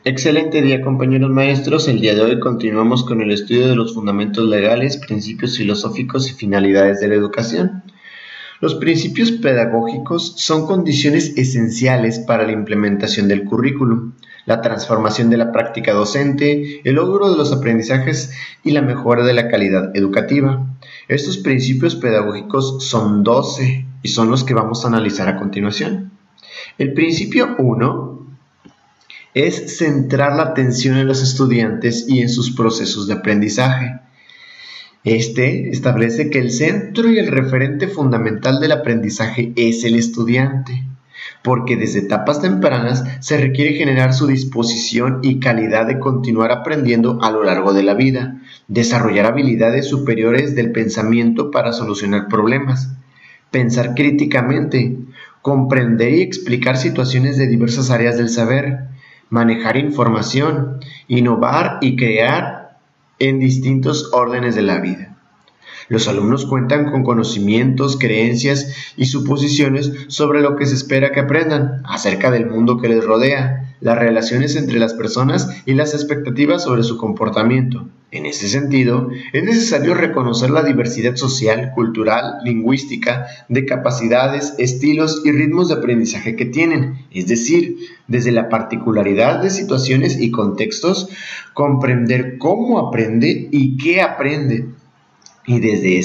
Excelente día, compañeros maestros. El día de hoy continuamos con el estudio de los fundamentos legales, principios filosóficos y finalidades de la educación. Los principios pedagógicos son condiciones esenciales para la implementación del currículum, la transformación de la práctica docente, el logro de los aprendizajes y la mejora de la calidad educativa. Estos principios pedagógicos son 12 y son los que vamos a analizar a continuación. El principio 1 es centrar la atención en los estudiantes y en sus procesos de aprendizaje. Este establece que el centro y el referente fundamental del aprendizaje es el estudiante, porque desde etapas tempranas se requiere generar su disposición y calidad de continuar aprendiendo a lo largo de la vida, desarrollar habilidades superiores del pensamiento para solucionar problemas, pensar críticamente, comprender y explicar situaciones de diversas áreas del saber, manejar información, innovar y crear en distintos órdenes de la vida. Los alumnos cuentan con conocimientos, creencias y suposiciones sobre lo que se espera que aprendan, acerca del mundo que les rodea, las relaciones entre las personas y las expectativas sobre su comportamiento. En ese sentido, es necesario reconocer la diversidad social, cultural, lingüística, de capacidades, estilos y ritmos de aprendizaje que tienen, es decir, desde la particularidad de situaciones y contextos, comprender cómo aprende y qué aprende. Y desde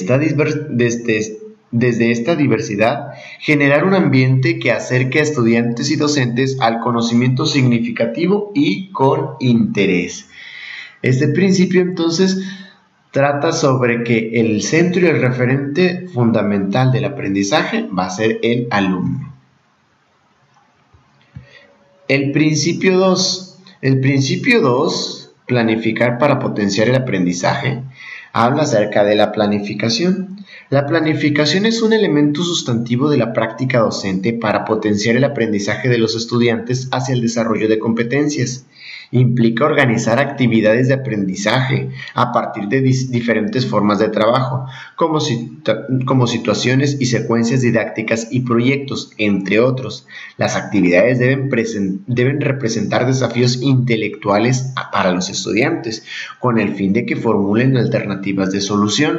esta diversidad, generar un ambiente que acerque a estudiantes y docentes al conocimiento significativo y con interés. Este principio, entonces, trata sobre que el centro y el referente fundamental del aprendizaje va a ser el alumno. El principio 2. El principio 2, planificar para potenciar el aprendizaje, habla acerca de la planificación. La planificación es un elemento sustantivo de la práctica docente para potenciar el aprendizaje de los estudiantes hacia el desarrollo de competencias. Implica organizar actividades de aprendizaje a partir de diferentes formas de trabajo, como situaciones y secuencias didácticas y proyectos, entre otros. Las actividades deben representar desafíos intelectuales para los estudiantes, con el fin de que formulen alternativas de solución.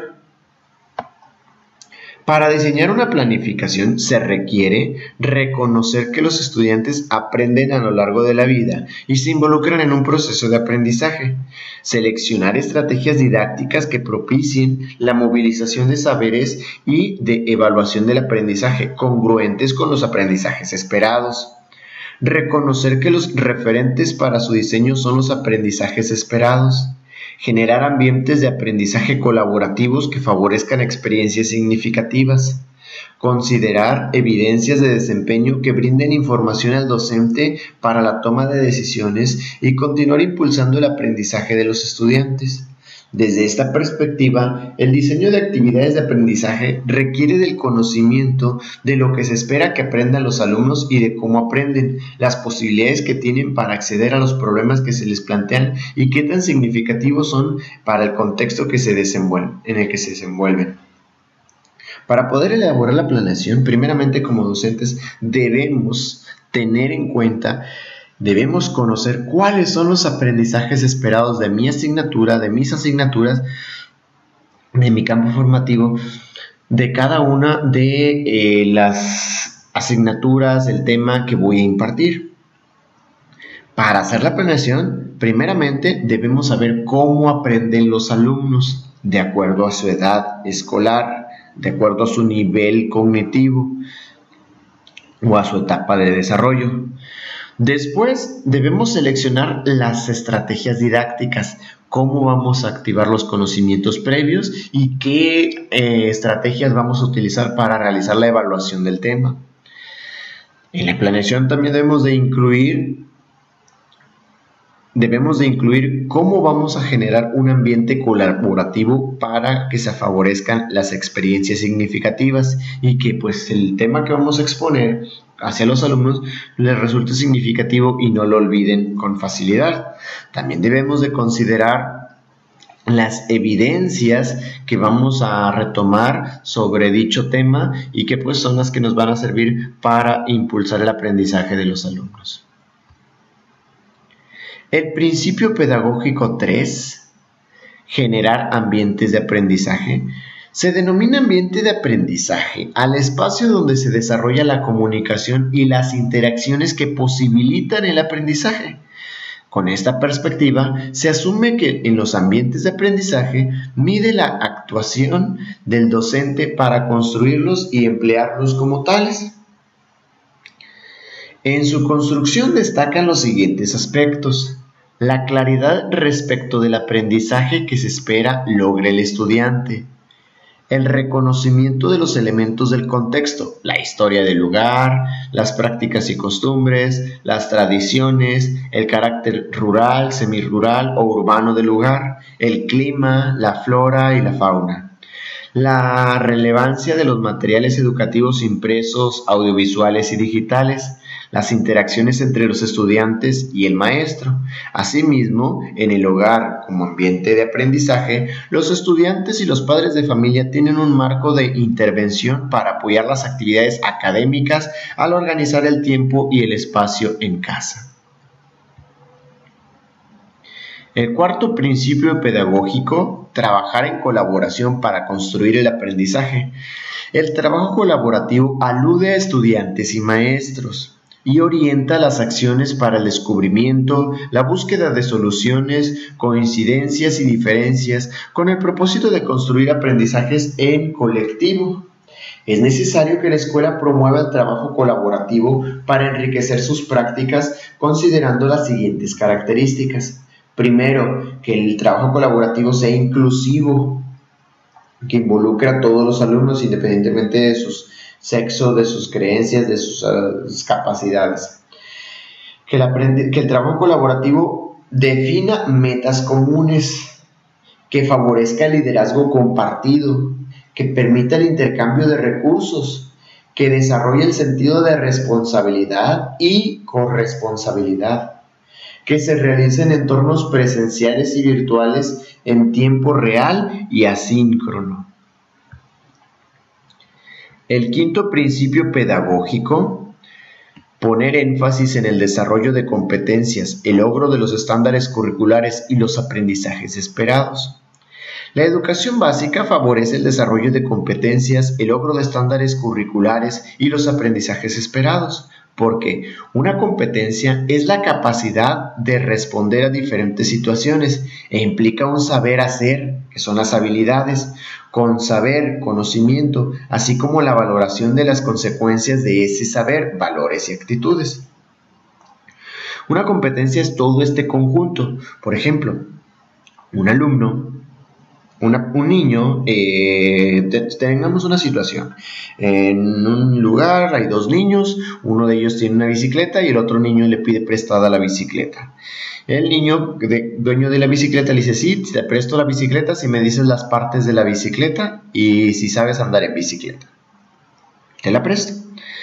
Para diseñar una planificación se requiere reconocer que los estudiantes aprenden a lo largo de la vida y se involucran en un proceso de aprendizaje. Seleccionar estrategias didácticas que propicien la movilización de saberes y de evaluación del aprendizaje congruentes con los aprendizajes esperados. Reconocer que los referentes para su diseño son los aprendizajes esperados. Generar ambientes de aprendizaje colaborativos que favorezcan experiencias significativas. Considerar evidencias de desempeño que brinden información al docente para la toma de decisiones y continuar impulsando el aprendizaje de los estudiantes. Desde esta perspectiva, el diseño de actividades de aprendizaje requiere del conocimiento de lo que se espera que aprendan los alumnos y de cómo aprenden, las posibilidades que tienen para acceder a los problemas que se les plantean y qué tan significativos son para el contexto en el que se desenvuelven. Para poder elaborar la planeación, primeramente como docentes debemos tener en cuenta, debemos conocer cuáles son los aprendizajes esperados de mi asignatura, de mis asignaturas, de mi campo formativo, de cada una de las asignaturas, el tema que voy a impartir. Para hacer la planeación, primeramente debemos saber cómo aprenden los alumnos, de acuerdo a su edad escolar, de acuerdo a su nivel cognitivo o a su etapa de desarrollo. Después debemos seleccionar las estrategias didácticas, cómo vamos a activar los conocimientos previos y qué estrategias vamos a utilizar para realizar la evaluación del tema. En la planeación también debemos de incluir cómo vamos a generar un ambiente colaborativo para que se favorezcan las experiencias significativas y que pues el tema que vamos a exponer hacia los alumnos les resulte significativo y no lo olviden con facilidad. También debemos de considerar las evidencias que vamos a retomar sobre dicho tema y que pues son las que nos van a servir para impulsar el aprendizaje de los alumnos. El principio pedagógico 3, generar ambientes de aprendizaje. Se denomina ambiente de aprendizaje al espacio donde se desarrolla la comunicación y las interacciones que posibilitan el aprendizaje. Con esta perspectiva, se asume que en los ambientes de aprendizaje mide la actuación del docente para construirlos y emplearlos como tales. En su construcción destacan los siguientes aspectos: la claridad respecto del aprendizaje que se espera logre el estudiante, el reconocimiento de los elementos del contexto, la historia del lugar, las prácticas y costumbres, las tradiciones, el carácter rural, semirural o urbano del lugar, el clima, la flora y la fauna. La relevancia de los materiales educativos impresos, audiovisuales y digitales, las interacciones entre los estudiantes y el maestro. Asimismo, en el hogar como ambiente de aprendizaje, los estudiantes y los padres de familia tienen un marco de intervención para apoyar las actividades académicas al organizar el tiempo y el espacio en casa. El cuarto principio pedagógico: trabajar en colaboración para construir el aprendizaje. El trabajo colaborativo alude a estudiantes y maestros y orienta las acciones para el descubrimiento, la búsqueda de soluciones, coincidencias y diferencias, con el propósito de construir aprendizajes en colectivo. Es necesario que la escuela promueva el trabajo colaborativo para enriquecer sus prácticas, considerando las siguientes características. Primero, que el trabajo colaborativo sea inclusivo, que involucre a todos los alumnos independientemente de sus sexo, de sus creencias, de sus capacidades. Que el trabajo colaborativo defina metas comunes, que favorezca el liderazgo compartido, que permita el intercambio de recursos, que desarrolle el sentido de responsabilidad y corresponsabilidad, que se realice en entornos presenciales y virtuales en tiempo real y asíncrono. El quinto principio pedagógico: poner énfasis en el desarrollo de competencias, el logro de los estándares curriculares y los aprendizajes esperados. La educación básica favorece el desarrollo de competencias, el logro de estándares curriculares y los aprendizajes esperados, porque una competencia es la capacidad de responder a diferentes situaciones e implica un saber hacer, que son las habilidades, con saber, conocimiento, así como la valoración de las consecuencias de ese saber, valores y actitudes. Una competencia es todo este conjunto. Por ejemplo, un alumno, un niño, tengamos una situación. En un lugar hay dos niños, uno de ellos tiene una bicicleta y el otro niño le pide prestada la bicicleta. El niño, dueño de la bicicleta, le dice: sí, te presto la bicicleta si me dices las partes de la bicicleta y si sabes andar en bicicleta. Te la presto.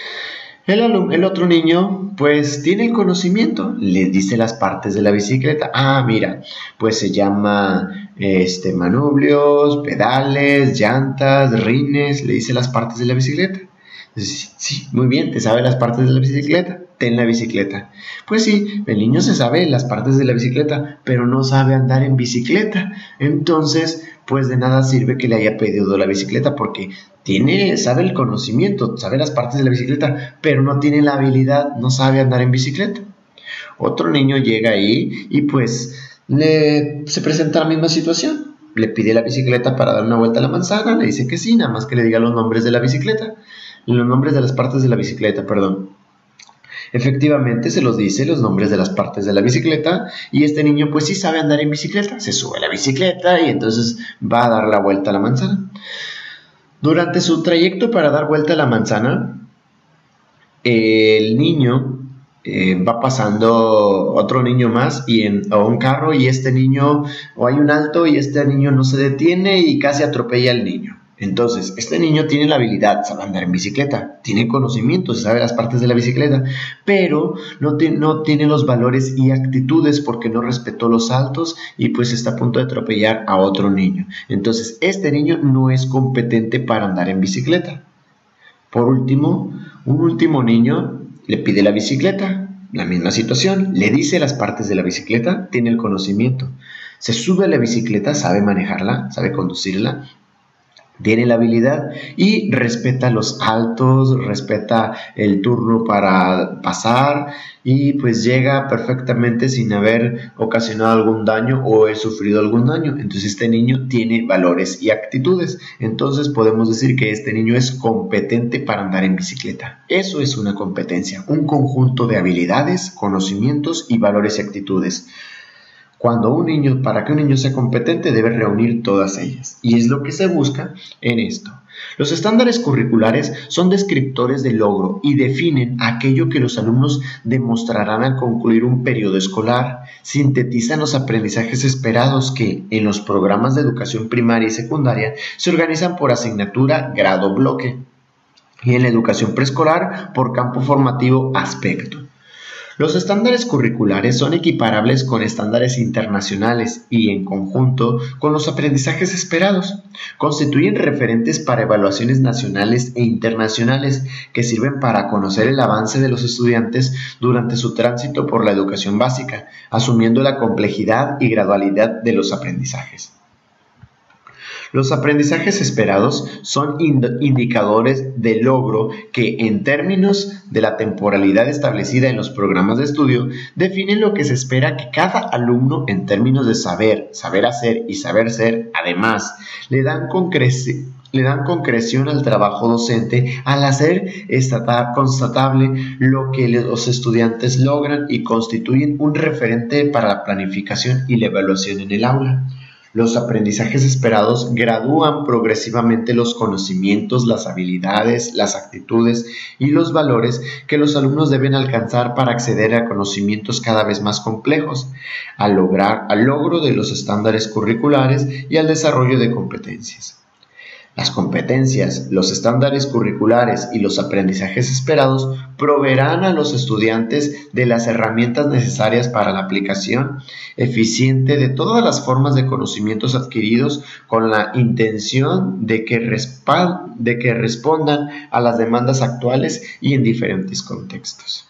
El otro niño pues tiene el conocimiento, le dice las partes de la bicicleta. Mira, pues se llama manubrios, pedales, llantas, rines, le dice las partes de la bicicleta. Entonces, sí, muy bien, te sabe las partes de la bicicleta, ten la bicicleta. Pues sí, el niño se sabe las partes de la bicicleta, pero no sabe andar en bicicleta. Entonces, pues de nada sirve que le haya pedido la bicicleta porque sabe el conocimiento, sabe las partes de la bicicleta, pero no tiene la habilidad, no sabe andar en bicicleta. Otro niño llega ahí y pues se presenta la misma situación. Le pide la bicicleta para dar una vuelta a la manzana, le dice que sí, nada más que le diga los nombres de la bicicleta, los nombres de las partes de la bicicleta, perdón. Efectivamente se los dice los nombres de las partes de la bicicleta y este niño pues sí sabe andar en bicicleta, se sube a la bicicleta y entonces va a dar la vuelta a la manzana. Durante su trayecto para dar vuelta a la manzana, el niño va pasando otro niño más o un carro y este niño, o hay un alto y este niño no se detiene y casi atropella al niño. Entonces, este niño tiene la habilidad, sabe andar en bicicleta, tiene conocimientos, sabe las partes de la bicicleta, pero no tiene los valores y actitudes porque no respetó los altos y pues está a punto de atropellar a otro niño. Entonces, este niño no es competente para andar en bicicleta. Por último, un último niño le pide la bicicleta la misma situación, le dice las partes de la bicicleta, tiene el conocimiento. Se sube a la bicicleta, sabe manejarla, sabe conducirla, tiene la habilidad y respeta los altos, respeta el turno para pasar y pues llega perfectamente sin haber ocasionado algún daño o he sufrido algún daño. Entonces este niño tiene valores y actitudes. Entonces podemos decir que este niño es competente para andar en bicicleta. Eso es una competencia, un conjunto de habilidades, conocimientos y valores y actitudes. Para que un niño sea competente debe reunir todas ellas, y es lo que se busca en esto. Los estándares curriculares son descriptores de logro y definen aquello que los alumnos demostrarán al concluir un periodo escolar. Sintetizan los aprendizajes esperados que, en los programas de educación primaria y secundaria, se organizan por asignatura, grado, bloque, y en la educación preescolar por campo formativo, aspecto. Los estándares curriculares son equiparables con estándares internacionales y, en conjunto, con los aprendizajes esperados. Constituyen referentes para evaluaciones nacionales e internacionales que sirven para conocer el avance de los estudiantes durante su tránsito por la educación básica, asumiendo la complejidad y gradualidad de los aprendizajes. Los aprendizajes esperados son indicadores de logro que, en términos de la temporalidad establecida en los programas de estudio, definen lo que se espera que cada alumno, en términos de saber hacer y saber ser. Además, le dan concreción al trabajo docente al hacer constatable lo que los estudiantes logran y constituyen un referente para la planificación y la evaluación en el aula. Los aprendizajes esperados gradúan progresivamente los conocimientos, las habilidades, las actitudes y los valores que los alumnos deben alcanzar para acceder a conocimientos cada vez más complejos, al logro de los estándares curriculares y al desarrollo de competencias. Las competencias, los estándares curriculares y los aprendizajes esperados proveerán a los estudiantes de las herramientas necesarias para la aplicación eficiente de todas las formas de conocimientos adquiridos con la intención de que respondan a las demandas actuales y en diferentes contextos.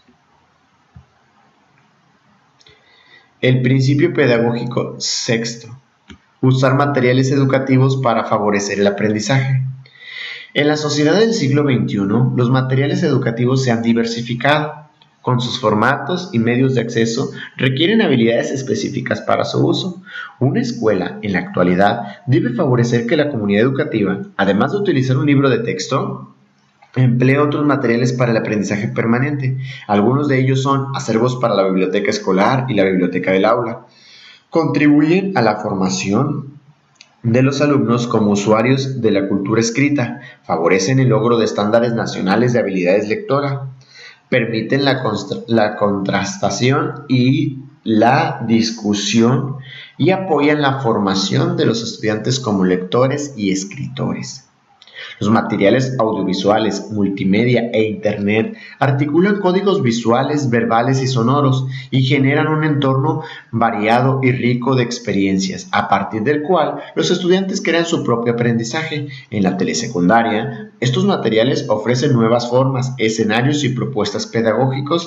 El principio pedagógico sexto. Usar materiales educativos para favorecer el aprendizaje. En la sociedad del siglo XXI, los materiales educativos se han diversificado. Con sus formatos y medios de acceso, requieren habilidades específicas para su uso. Una escuela, en la actualidad, debe favorecer que la comunidad educativa, además de utilizar un libro de texto, emplee otros materiales para el aprendizaje permanente. Algunos de ellos son acervos para la biblioteca escolar y la biblioteca del aula. Contribuyen a la formación de los alumnos como usuarios de la cultura escrita, favorecen el logro de estándares nacionales de habilidades lectora, permiten la contrastación y la discusión y apoyan la formación de los estudiantes como lectores y escritores. Los materiales audiovisuales, multimedia e Internet articulan códigos visuales, verbales y sonoros y generan un entorno variado y rico de experiencias, a partir del cual los estudiantes crean su propio aprendizaje. En la telesecundaria, estos materiales ofrecen nuevas formas, escenarios y propuestas pedagógicas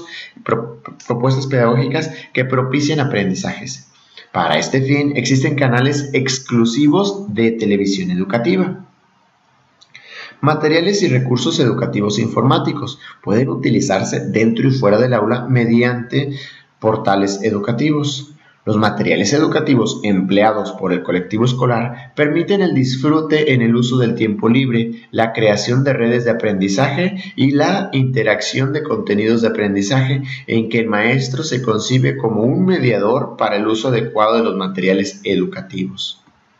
que propician aprendizajes. Para este fin, existen canales exclusivos de televisión educativa. Materiales y recursos educativos e informáticos pueden utilizarse dentro y fuera del aula mediante portales educativos. Los materiales educativos empleados por el colectivo escolar permiten el disfrute en el uso del tiempo libre, la creación de redes de aprendizaje y la interacción de contenidos de aprendizaje en que el maestro se concibe como un mediador para el uso adecuado de los materiales educativos.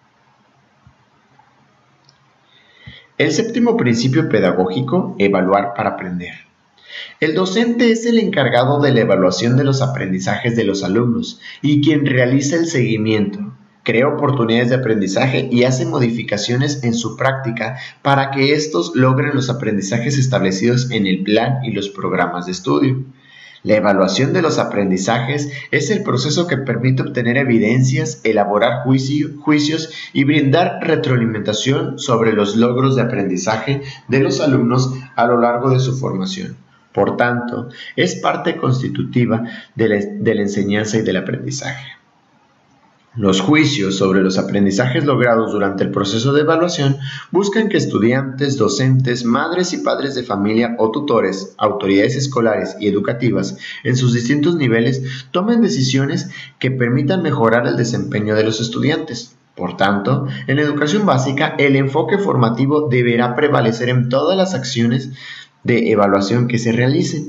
El séptimo principio pedagógico, evaluar para aprender. El docente es el encargado de la evaluación de los aprendizajes de los alumnos y quien realiza el seguimiento, crea oportunidades de aprendizaje y hace modificaciones en su práctica para que éstos logren los aprendizajes establecidos en el plan y los programas de estudio. La evaluación de los aprendizajes es el proceso que permite obtener evidencias, elaborar juicios y brindar retroalimentación sobre los logros de aprendizaje de los alumnos a lo largo de su formación. Por tanto, es parte constitutiva de la enseñanza y del aprendizaje. Los juicios sobre los aprendizajes logrados durante el proceso de evaluación buscan que estudiantes, docentes, madres y padres de familia o tutores, autoridades escolares y educativas en sus distintos niveles tomen decisiones que permitan mejorar el desempeño de los estudiantes. Por tanto, en la educación básica, el enfoque formativo deberá prevalecer en todas las acciones de evaluación que se realicen.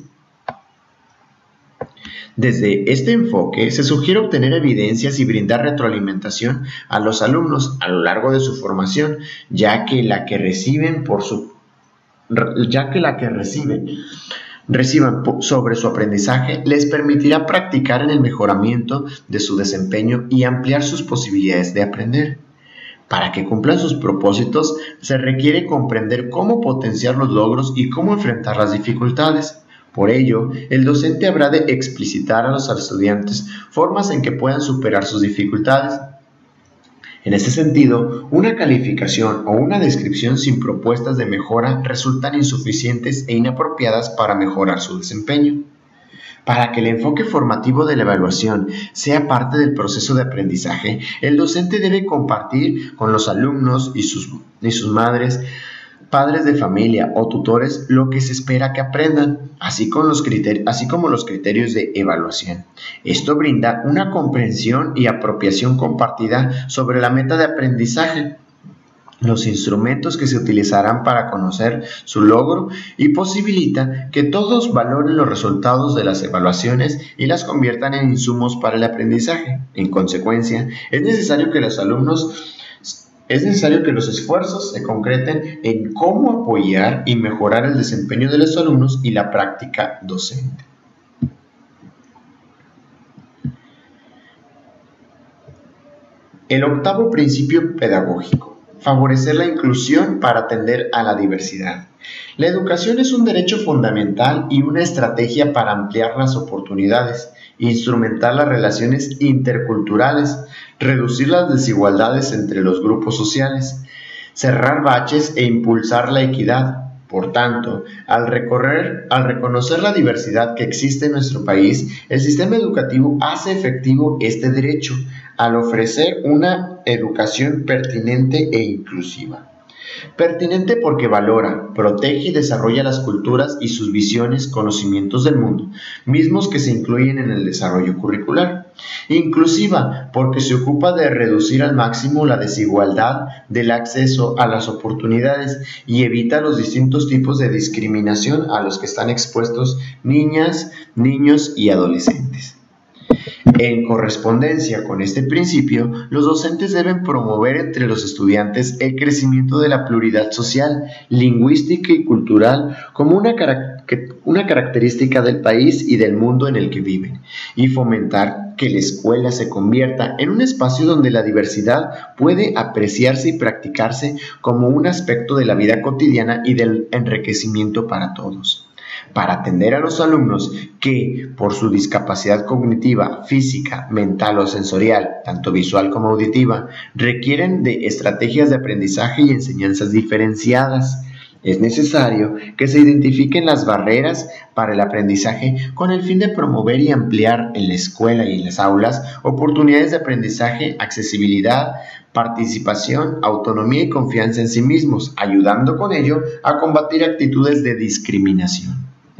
Desde este enfoque se sugiere obtener evidencias y brindar retroalimentación a los alumnos a lo largo de su formación, ya que la que reciban sobre su aprendizaje les permitirá practicar en el mejoramiento de su desempeño y ampliar sus posibilidades de aprender. Para que cumplan sus propósitos, se requiere comprender cómo potenciar los logros y cómo enfrentar las dificultades. Por ello, el docente habrá de explicitar a los estudiantes formas en que puedan superar sus dificultades. En este sentido, una calificación o una descripción sin propuestas de mejora resultan insuficientes e inapropiadas para mejorar su desempeño. Para que el enfoque formativo de la evaluación sea parte del proceso de aprendizaje, el docente debe compartir con los alumnos y sus madres, padres de familia o tutores lo que se espera que aprendan, así como los criterios de evaluación. Esto brinda una comprensión y apropiación compartida sobre la meta de aprendizaje, los instrumentos que se utilizarán para conocer su logro y posibilita que todos valoren los resultados de las evaluaciones y las conviertan en insumos para el aprendizaje. En consecuencia, es necesario que los esfuerzos se concreten en cómo apoyar y mejorar el desempeño de los alumnos y la práctica docente. El octavo principio pedagógico: favorecer la inclusión para atender a la diversidad. La educación es un derecho fundamental y una estrategia para ampliar las oportunidades, instrumentar las relaciones interculturales, reducir las desigualdades entre los grupos sociales, cerrar baches e impulsar la equidad. Por tanto, al reconocer la diversidad que existe en nuestro país, el sistema educativo hace efectivo este derecho al ofrecer una educación pertinente e inclusiva. Pertinente porque valora, protege y desarrolla las culturas y sus visiones, conocimientos del mundo, mismos que se incluyen en el desarrollo curricular. Inclusiva porque se ocupa de reducir al máximo la desigualdad del acceso a las oportunidades y evita los distintos tipos de discriminación a los que están expuestos niñas, niños y adolescentes. En correspondencia con este principio, los docentes deben promover entre los estudiantes el crecimiento de la pluralidad social, lingüística y cultural como una característica del país y del mundo en el que viven, y fomentar que la escuela se convierta en un espacio donde la diversidad puede apreciarse y practicarse como un aspecto de la vida cotidiana y del enriquecimiento para todos. Para atender a los alumnos que, por su discapacidad cognitiva, física, mental o sensorial, tanto visual como auditiva, requieren de estrategias de aprendizaje y enseñanzas diferenciadas. Es necesario que se identifiquen las barreras para el aprendizaje con el fin de promover y ampliar en la escuela y en las aulas oportunidades de aprendizaje, accesibilidad, participación, autonomía y confianza en sí mismos, ayudando con ello a combatir actitudes de discriminación.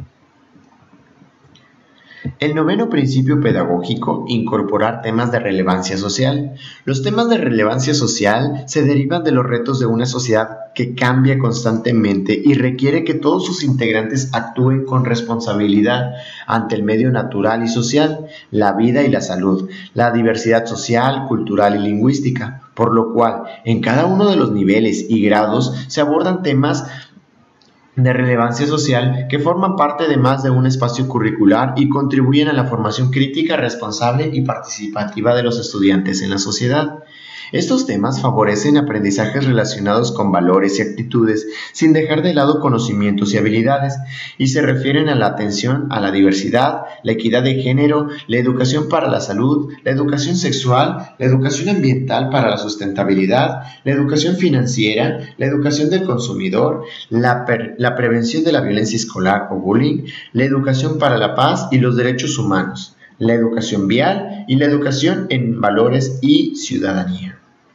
El noveno principio pedagógico: incorporar temas de relevancia social. Los temas de relevancia social se derivan de los retos de una sociedad que cambia constantemente y requiere que todos sus integrantes actúen con responsabilidad ante el medio natural y social, la vida y la salud, la diversidad social, cultural y lingüística, por lo cual en cada uno de los niveles y grados se abordan temas de relevancia social que forman parte de más de un espacio curricular y contribuyen a la formación crítica, responsable y participativa de los estudiantes en la sociedad. Estos temas favorecen aprendizajes relacionados con valores y actitudes sin dejar de lado conocimientos y habilidades, y se refieren a la atención a la diversidad, la equidad de género, la educación para la salud, la educación sexual, la educación ambiental para la sustentabilidad, la educación financiera, la educación del consumidor, la prevención de la violencia escolar o bullying, la educación para la paz y los derechos humanos, la educación vial y la educación en valores y ciudadanía.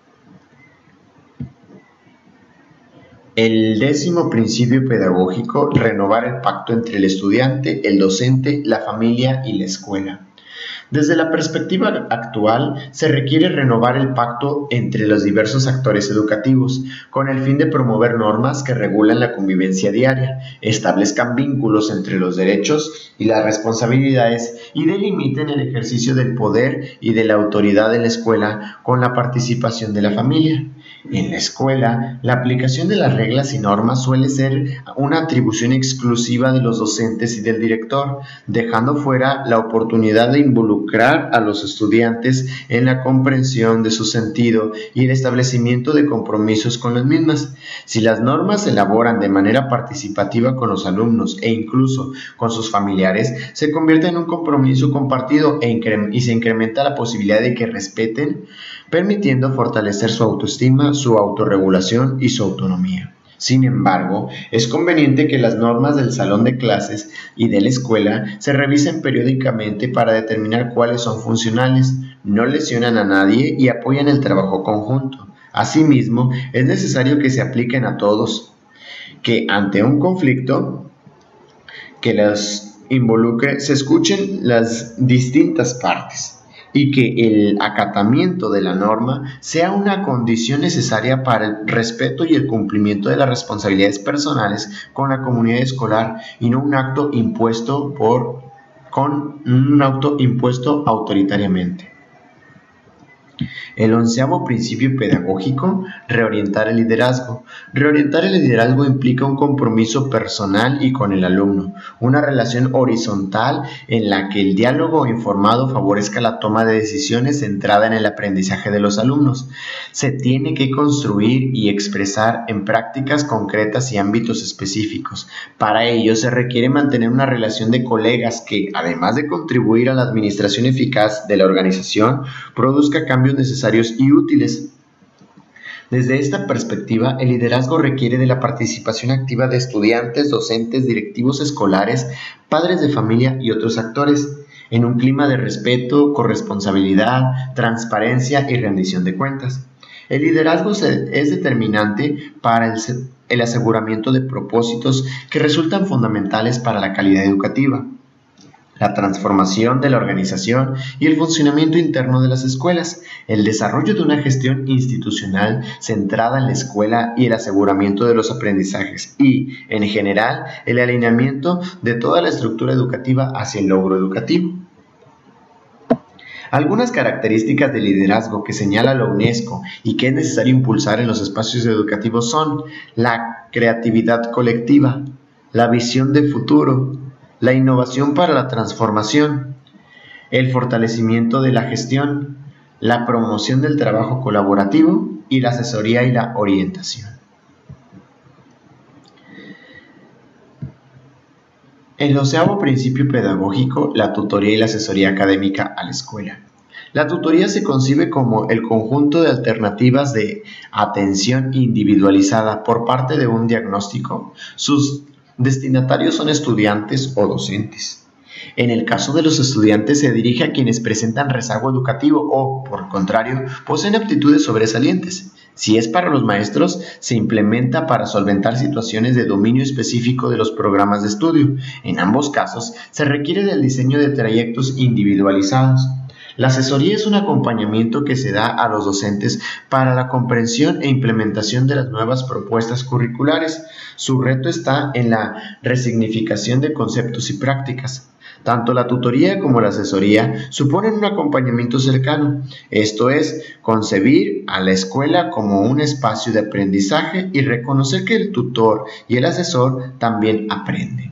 El 10º principio pedagógico: renovar el pacto entre el estudiante, el docente, la familia y la escuela. Desde la perspectiva actual, se requiere renovar el pacto entre los diversos actores educativos, con el fin de promover normas que regulen la convivencia diaria, establezcan vínculos entre los derechos y las responsabilidades y delimiten el ejercicio del poder y de la autoridad en la escuela con la participación de la familia. En la escuela, la aplicación de las reglas y normas suele ser una atribución exclusiva de los docentes y del director, dejando fuera la oportunidad de involucrar a los estudiantes en la comprensión de su sentido y el establecimiento de compromisos con las mismas. Si las normas se elaboran de manera participativa con los alumnos e incluso con sus familiares, se convierte en un compromiso compartido y se incrementa la posibilidad de que respeten, permitiendo fortalecer su autoestima, su autorregulación y su autonomía. Sin embargo, es conveniente que las normas del salón de clases y de la escuela se revisen periódicamente para determinar cuáles son funcionales, no lesionan a nadie y apoyan el trabajo conjunto. Asimismo, es necesario que se apliquen a todos, que ante un conflicto que los involucre se escuchen las distintas partes, y que el acatamiento de la norma sea una condición necesaria para el respeto y el cumplimiento de las responsabilidades personales con la comunidad escolar y no un acto impuesto autoritariamente. El 11º principio pedagógico: reorientar el liderazgo. Reorientar el liderazgo implica un compromiso personal y con el alumno, una relación horizontal en la que el diálogo informado favorezca la toma de decisiones centrada en el aprendizaje de los alumnos. Se tiene que construir y expresar en prácticas concretas y ámbitos específicos. Para ello se requiere mantener una relación de colegas que, además de contribuir a la administración eficaz de la organización, produzca cambios necesarios y útiles. Desde esta perspectiva, el liderazgo requiere de la participación activa de estudiantes, docentes, directivos escolares, padres de familia y otros actores, en un clima de respeto, corresponsabilidad, transparencia y rendición de cuentas. El liderazgo es determinante para el aseguramiento de propósitos que resultan fundamentales para la calidad educativa, la transformación de la organización y el funcionamiento interno de las escuelas, el desarrollo de una gestión institucional centrada en la escuela y el aseguramiento de los aprendizajes y, en general, el alineamiento de toda la estructura educativa hacia el logro educativo. Algunas características del liderazgo que señala la UNESCO y que es necesario impulsar en los espacios educativos son la creatividad colectiva, la visión de futuro, la innovación para la transformación, el fortalecimiento de la gestión, la promoción del trabajo colaborativo y la asesoría y la orientación. El 12º principio pedagógico: la tutoría y la asesoría académica a la escuela. La tutoría se concibe como el conjunto de alternativas de atención individualizada por parte de un diagnóstico. Sus destinatarios son estudiantes o docentes. En el caso de los estudiantes, se dirige a quienes presentan rezago educativo o, por el contrario, poseen aptitudes sobresalientes. Si es para los maestros, se implementa para solventar situaciones de dominio específico de los programas de estudio. En ambos casos, se requiere del diseño de trayectos individualizados. La asesoría es un acompañamiento que se da a los docentes para la comprensión e implementación de las nuevas propuestas curriculares. Su reto está en la resignificación de conceptos y prácticas. Tanto la tutoría como la asesoría suponen un acompañamiento cercano, esto es, concebir a la escuela como un espacio de aprendizaje y reconocer que el tutor y el asesor también aprenden.